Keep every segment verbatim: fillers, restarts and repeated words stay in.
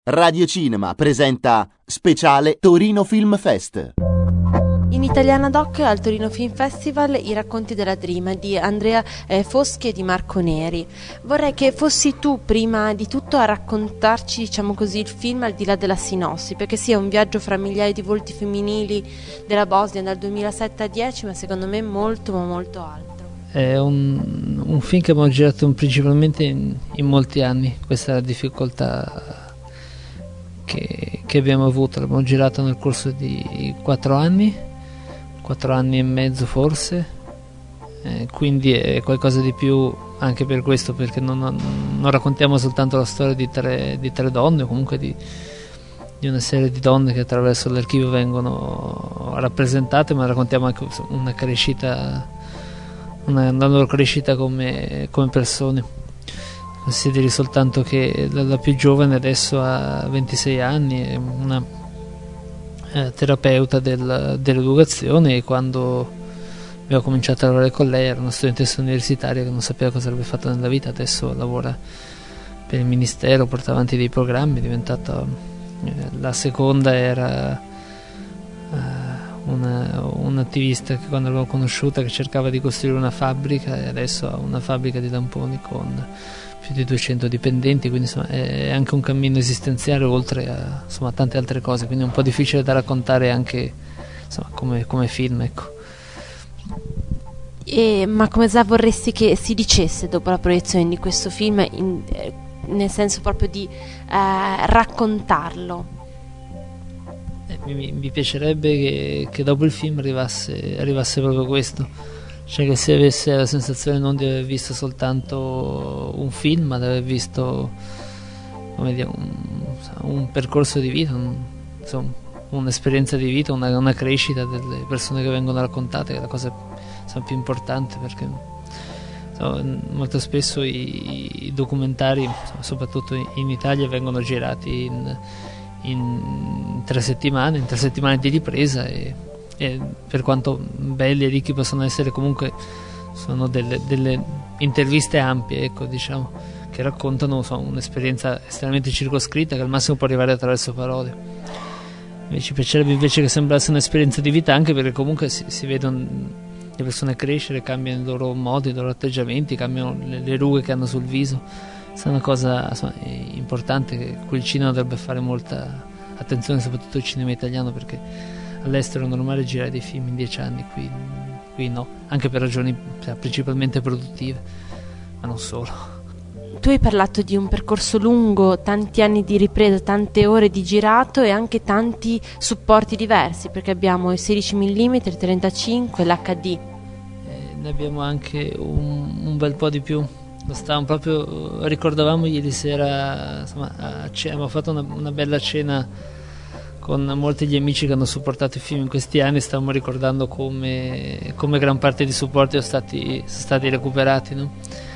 Radio Cinema presenta Speciale Torino Film Fest. In Italiana Doc al Torino Film Festival i racconti della Dream di Andrea eh, Foschi e di Marco Neri. Vorrei che fossi tu prima di tutto a raccontarci, diciamo così, il film al di là della sinossi, perché sia un viaggio fra migliaia di volti femminili della Bosnia dal duemilasette a dieci, ma secondo me molto ma molto altro. È un, un film che abbiamo girato principalmente in, in molti anni. Questa è la difficoltà che, che abbiamo avuto. L'abbiamo girato nel corso di quattro anni, quattro anni e mezzo forse, eh, quindi è qualcosa di più anche per questo, perché non, non raccontiamo soltanto la storia di tre, di tre donne, o comunque di, di una serie di donne che attraverso l'archivio vengono rappresentate, ma raccontiamo anche una crescita, una, una loro crescita come, come persone. Consideri soltanto che la, la più giovane adesso ha ventisei anni, è una eh, terapeuta del, dell'educazione, e quando abbiamo cominciato a lavorare con lei era una studentessa universitaria che non sapeva cosa avrebbe fatto nella vita. Adesso lavora per il ministero, porta avanti dei programmi, è diventata eh, la seconda era eh, una, un'attivista che quando l'avevo conosciuta che cercava di costruire una fabbrica, e adesso ha una fabbrica di tamponi con più di duecento dipendenti, quindi insomma è anche un cammino esistenziale oltre a insomma, tante altre cose, quindi è un po' difficile da raccontare anche insomma, come, come film, ecco. E, ma come già vorresti che si dicesse dopo la proiezione di questo film, in, eh, nel senso proprio di eh, raccontarlo? Eh, mi, mi piacerebbe che, che dopo il film arrivasse, arrivasse proprio questo, cioè che si avesse la sensazione non di aver visto soltanto un film, ma di aver visto come dire, un, un percorso di vita, un, insomma, un'esperienza di vita, una, una crescita delle persone che vengono raccontate, che è la cosa insomma, più importante, perché insomma, molto spesso i, i documentari, insomma, soprattutto in Italia, vengono girati in, in tre settimane, in tre settimane di ripresa, e e per quanto belli e ricchi possono essere, comunque sono delle, delle interviste ampie, ecco, diciamo, che raccontano so, un'esperienza estremamente circoscritta che al massimo può arrivare attraverso parole. E ci piacerebbe invece che sembrasse un'esperienza di vita, anche perché comunque si, si vedono le persone crescere, cambiano i loro modi, i loro atteggiamenti, cambiano le, le rughe che hanno sul viso. Questa è una cosa insomma, importante, che cui il cinema dovrebbe fare molta attenzione, soprattutto il cinema italiano, perché all'estero è normale girare dei film in dieci anni, qui, qui no, anche per ragioni cioè, principalmente produttive, ma non solo. Tu hai parlato di un percorso lungo, tanti anni di ripresa, tante ore di girato e anche tanti supporti diversi, perché abbiamo il sedici millimetri, il trentacinque, l'H D. Eh, ne abbiamo anche un, un bel po' di più. Lo stavamo proprio, ricordavamo ieri sera, insomma, a cena, abbiamo fatto una, una bella cena con molti degli amici che hanno supportato il film in questi anni. Stavamo ricordando come, come gran parte dei supporti sono stati, sono stati recuperati, no?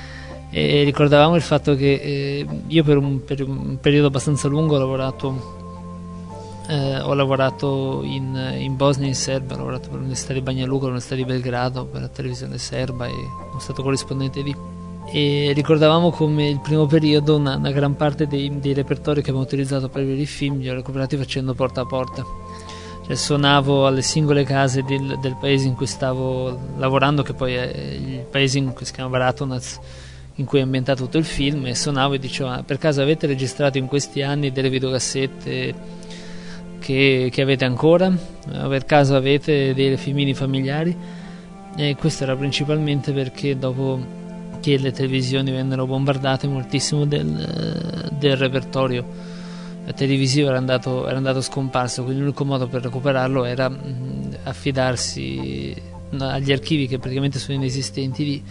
E ricordavamo il fatto che eh, io per un, per un periodo abbastanza lungo ho lavorato eh, ho lavorato in, in Bosnia e in Serbia, ho lavorato per l'Università di Banja Luka, l'Università di Belgrado, per la televisione serba, e sono stato corrispondente lì. E ricordavamo come il primo periodo una, una gran parte dei, dei repertori che abbiamo utilizzato per i film li ho recuperati facendo porta a porta, cioè suonavo alle singole case del, del paese in cui stavo lavorando, che poi è il paese in cui si chiama Bratunac, in cui è ambientato tutto il film, e suonavo e dicevo: ah, per caso avete registrato in questi anni delle videocassette che, che avete ancora? Per caso avete dei filmini familiari? E questo era principalmente perché dopo che le televisioni vennero bombardate, moltissimo del, del repertorio televisivo era andato, era andato scomparso, quindi l'unico modo per recuperarlo era mh, affidarsi agli archivi che praticamente sono inesistenti lì,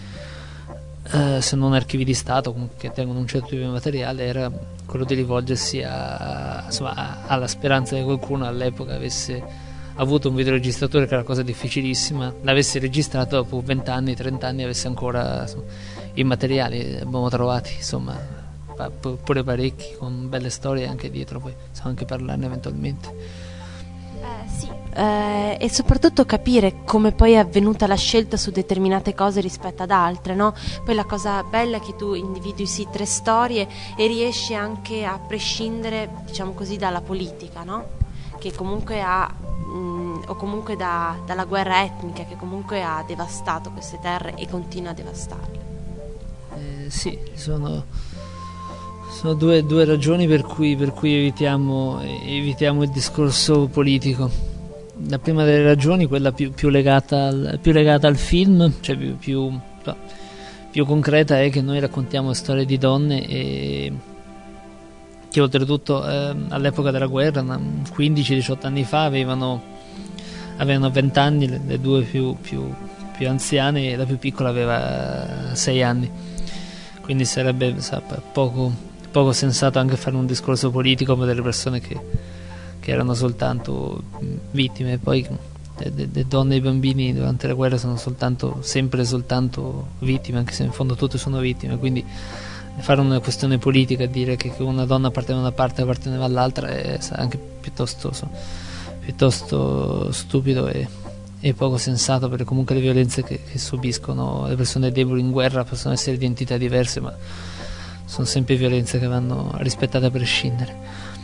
eh, se non archivi di Stato che tengono un certo tipo di materiale, era quello di rivolgersi a, insomma, alla speranza che qualcuno all'epoca avesse avuto un videoregistratore, che era una cosa difficilissima, l'avesse registrato, dopo venti anni, trenta anni avesse ancora insomma, i materiali. Abbiamo trovati insomma pure parecchi con belle storie anche dietro, poi possiamo anche parlarne eventualmente. Eh, sì, eh, e soprattutto capire come poi è avvenuta la scelta su determinate cose rispetto ad altre, no? Poi la cosa bella è che tu individui sì tre storie e riesci anche a prescindere, diciamo così, dalla politica, no? Che comunque ha mh, o comunque da, dalla guerra etnica che comunque ha devastato queste terre e continua a devastarle. Eh, sì, sono, sono due, due ragioni per cui, per cui evitiamo, evitiamo il discorso politico. La prima delle ragioni, quella più, più, legata, al, più legata al film, cioè più, più, più concreta, è che noi raccontiamo storie di donne e che oltretutto eh, all'epoca della guerra, quindici diciotto anni fa, avevano avevano venti anni, le, le due più, più, più anziane, e la più piccola aveva sei anni, quindi sarebbe sa, poco, poco sensato anche fare un discorso politico per delle persone che, che erano soltanto vittime. Poi le, le donne e i bambini durante la guerra sono soltanto, sempre soltanto vittime, anche se in fondo tutte sono vittime, quindi fare una questione politica, dire che una donna apparteneva da una parte e apparteneva all'altra è anche piuttosto, piuttosto stupido e, e poco sensato, perché comunque le violenze che, che subiscono le persone deboli in guerra possono essere di entità diverse, ma sono sempre violenze che vanno rispettate a prescindere.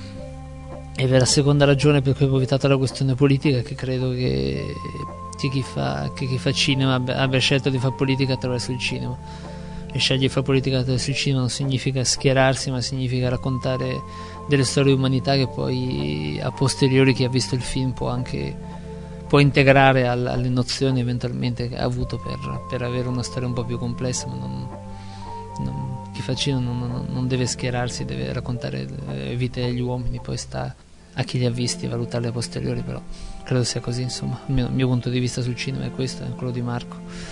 E per la seconda ragione per cui ho evitato la questione politica è che credo che, che, chi, fa, che chi fa cinema abbia, abbia scelto di fare politica attraverso il cinema. E scegliere di fare politica attraverso il cinema non significa schierarsi, ma significa raccontare delle storie di umanità che poi a posteriori chi ha visto il film può anche può integrare al, alle nozioni eventualmente che ha avuto per, per avere una storia un po' più complessa, ma non, non, chi fa cinema non, non, non deve schierarsi, deve raccontare le vite degli uomini, poi sta a chi li ha visti valutarle a posteriori, però credo sia così, insomma. Il mio, il mio punto di vista sul cinema è questo, è quello di Marco.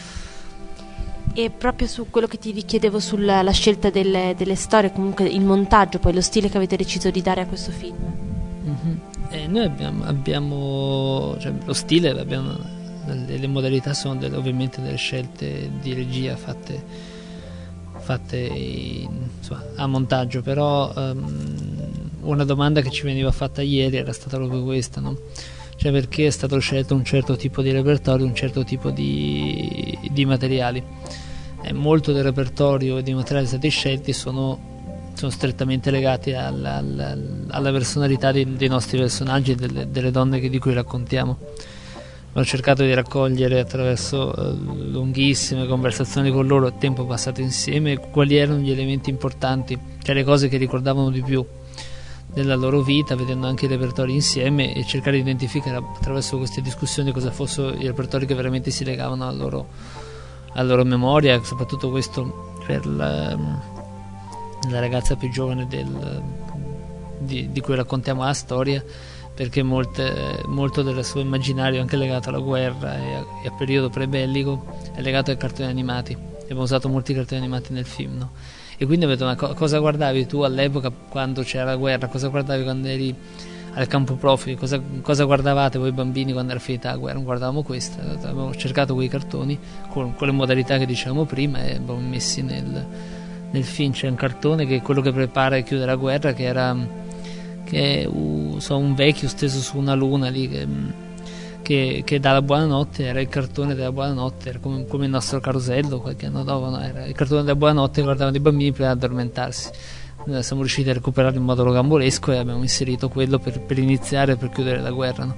E proprio su quello che ti chiedevo sulla la scelta delle, delle storie, comunque il montaggio, poi lo stile che avete deciso di dare a questo film. Mm-hmm. Eh, noi abbiamo, abbiamo cioè, lo stile, abbiamo, le, le modalità sono delle, ovviamente delle scelte di regia fatte, fatte in, insomma, a montaggio, però um, una domanda che ci veniva fatta ieri era stata proprio questa, no? Cioè perché è stato scelto un certo tipo di repertorio, un certo tipo di, di materiali. Eh, molto del repertorio e dei materiali stati scelti sono, sono strettamente legati alla, alla, alla personalità dei, dei nostri personaggi e delle, delle donne che, di cui raccontiamo. Ho cercato di raccogliere attraverso eh, lunghissime conversazioni con loro, tempo passato insieme, quali erano gli elementi importanti, cioè le cose che ricordavano di più della loro vita, vedendo anche i repertori insieme e cercare di identificare attraverso queste discussioni cosa fossero i repertori che veramente si legavano alla loro, alla loro memoria, soprattutto questo per la, la ragazza più giovane del, di, di cui raccontiamo la storia, perché molte, molto del suo immaginario, anche legato alla guerra e a, e a periodo prebellico, è legato ai cartoni animati. Abbiamo usato molti cartoni animati nel film, no? E quindi ho detto, ma co- cosa guardavi tu all'epoca quando c'era la guerra? Cosa guardavi quando eri al campo profughi? Cosa, cosa guardavate voi bambini quando era finita la guerra? Non guardavamo questo, abbiamo cercato quei cartoni con, con le modalità che dicevamo prima e abbiamo messi nel, nel film. C'è un cartone che è quello che prepara e chiude la guerra, che era che è, uh, so, un vecchio steso su una luna lì che, che, che dà la buonanotte, era il cartone della buonanotte, era come, come il nostro carosello qualche anno dopo, no? Era il cartone della buonanotte che guardavano i bambini prima di addormentarsi. Noi siamo riusciti a recuperarlo in modo rocambolesco e abbiamo inserito quello per, per iniziare e per chiudere la guerra, no?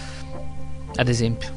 Ad esempio.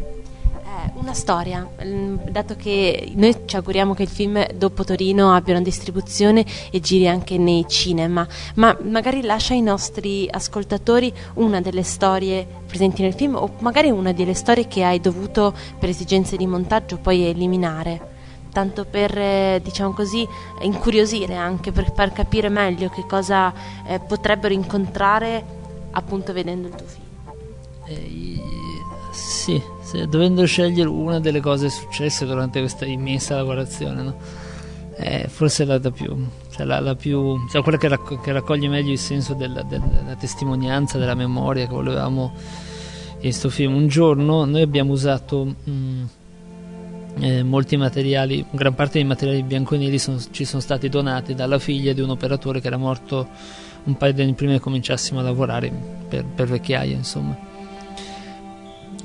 Una storia, dato che noi ci auguriamo che il film dopo Torino abbia una distribuzione e giri anche nei cinema, ma magari lascia ai nostri ascoltatori una delle storie presenti nel film o magari una delle storie che hai dovuto per esigenze di montaggio poi eliminare, tanto per, diciamo così, incuriosire, anche per far capire meglio che cosa eh, potrebbero incontrare appunto vedendo il tuo film. Eh, sì, sì, dovendo scegliere una delle cose successe durante questa immensa lavorazione, no? Eh, forse la, la più, cioè la, la più, cioè quella che, racco- che raccoglie meglio il senso della, della, della testimonianza, della memoria che volevamo in questo film. Un giorno noi abbiamo usato mh, eh, molti materiali, gran parte dei materiali bianco e neri sono, ci sono stati donati dalla figlia di un operatore che era morto un paio di anni prima che cominciassimo a lavorare per, per vecchiaia, insomma.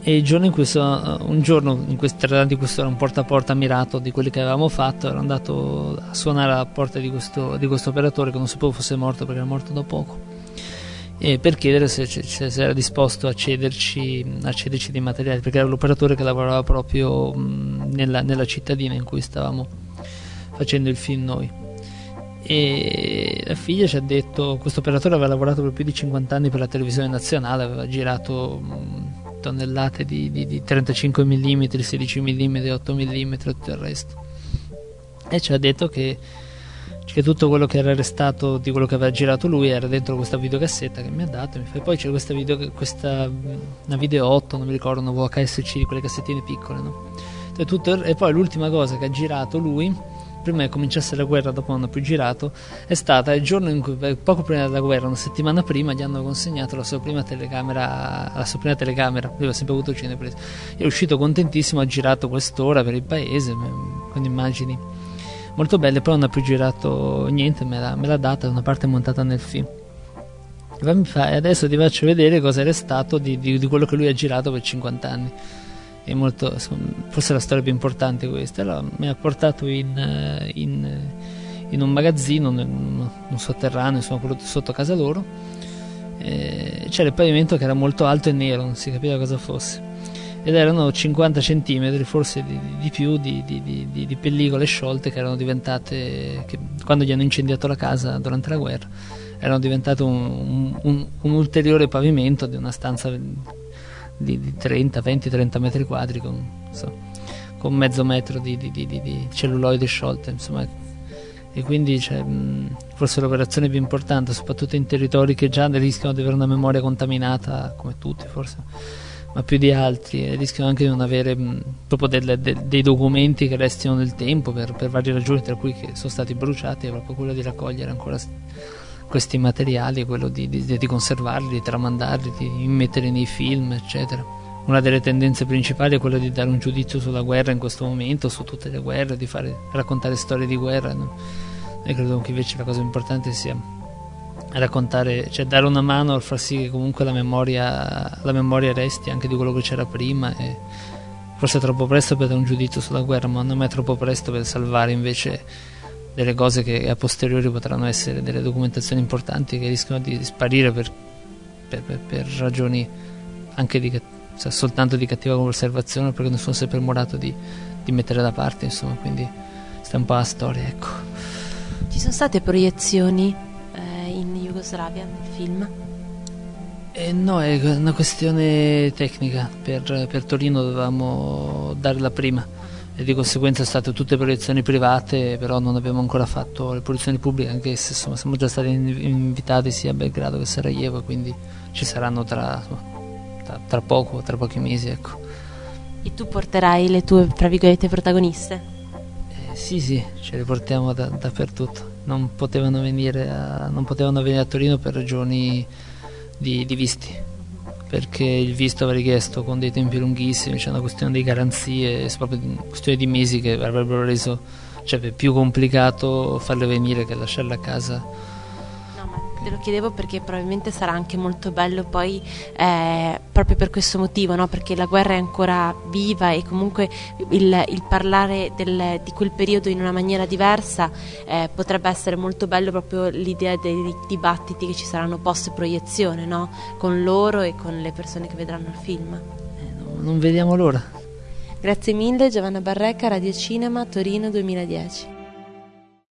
e il giorno in cui sono, un giorno in cui tra l'altro questo era un porta a porta mirato di quelli che avevamo fatto, ero andato a suonare alla porta di questo, di questo operatore che non sapevo fosse morto perché era morto da poco, e per chiedere se, se, se era disposto a cederci, a cederci dei materiali, perché era l'operatore che lavorava proprio mh, nella, nella cittadina in cui stavamo facendo il film noi. E la figlia ci ha detto, questo operatore aveva lavorato per più di cinquanta anni per la televisione nazionale, aveva girato mh, tonnellate di, di, di trentacinque millimetri, sedici millimetri, otto millimetri e tutto il resto, e ci ha detto che, che tutto quello che era restato di quello che aveva girato lui era dentro questa videocassetta che mi ha dato, e mi fa, poi c'è questa video, questa una video otto, non mi ricordo, una V H S C, di quelle cassettine piccole, no? E, tutto, e poi l'ultima cosa che ha girato lui prima che cominciasse la guerra, dopo non ha più girato, è stata il giorno in cui, poco prima della guerra, una settimana prima, gli hanno consegnato la sua prima telecamera, la sua prima telecamera, lui aveva sempre avuto il cinepresa, è uscito contentissimo, ha girato quest'ora per il paese con immagini molto belle, poi non ha più girato niente, me l'ha, me l'ha data, una parte montata nel film. E poi mi fa, e adesso ti faccio vedere cosa è restato di, di, di quello che lui ha girato per cinquanta anni. È molto, forse la storia più importante questa. Allora, mi ha portato in, in, in un magazzino, un, un sotterraneo, insomma, quello sotto casa loro. E c'era il pavimento che era molto alto e nero, non si capiva cosa fosse, ed erano cinquanta centimetri, forse di, di più, di, di, di, di pellicole sciolte che erano diventate, che quando gli hanno incendiato la casa durante la guerra, erano diventate un, un, un ulteriore pavimento di una stanza di, di trenta, venti, trenta metri quadri con, so, con mezzo metro di, di, di, di celluloide sciolte, insomma. E quindi cioè, mh, forse l'operazione più importante, soprattutto in territori che già rischiano di avere una memoria contaminata, come tutti forse, ma più di altri, e rischiano anche di non avere mh, proprio delle, de, dei documenti che restino nel tempo per, per varie ragioni, tra cui che sono stati bruciati, è proprio quello di raccogliere ancora questi materiali, quello di, di, di conservarli, di tramandarli, di immettere nei film, eccetera. Una delle tendenze principali è quella di dare un giudizio sulla guerra in questo momento, su tutte le guerre, di fare, raccontare storie di guerra, no? E credo che invece la cosa importante sia raccontare, cioè dare una mano a far sì che comunque la memoria, la memoria resti anche di quello che c'era prima. E forse è troppo presto per dare un giudizio sulla guerra, ma non è troppo presto per salvare invece delle cose che a posteriori potranno essere delle documentazioni importanti che rischiano di sparire per, per, per, per ragioni anche di, cioè, soltanto di cattiva conservazione, perché nessuno si è premorato di, di mettere da parte, insomma. Quindi sta un po' la storia, ecco. Ci sono state proiezioni eh, in Jugoslavia nel film? Eh, no, è una questione tecnica. Per, per Torino dovevamo dare la prima e di conseguenza sono state tutte proiezioni private, però non abbiamo ancora fatto le proiezioni pubbliche, anche se insomma, siamo già stati invitati sia a Belgrado che a Sarajevo, quindi ci saranno tra, tra, tra poco, tra pochi mesi, ecco. E tu porterai le tue, tra virgolette, protagoniste? Eh, sì, sì, ce le portiamo da, dappertutto. Non potevano venire a, non potevano venire a Torino per ragioni di, di visti, perché il visto va richiesto con dei tempi lunghissimi, c'è una questione di garanzie, è proprio una questione di mesi che avrebbero reso, cioè, più complicato farle venire che lasciarle a casa. No, ma te lo chiedevo perché probabilmente sarà anche molto bello poi eh, proprio per questo motivo, no? Perché la guerra è ancora viva e comunque il, il parlare del, di quel periodo in una maniera diversa eh, potrebbe essere molto bello, proprio l'idea dei dibattiti che ci saranno post proiezione, no? Con loro e con le persone che vedranno il film. Eh, no, non vediamo l'ora. Grazie mille Giovanna Barreca, Radio Cinema, Torino duemiladieci.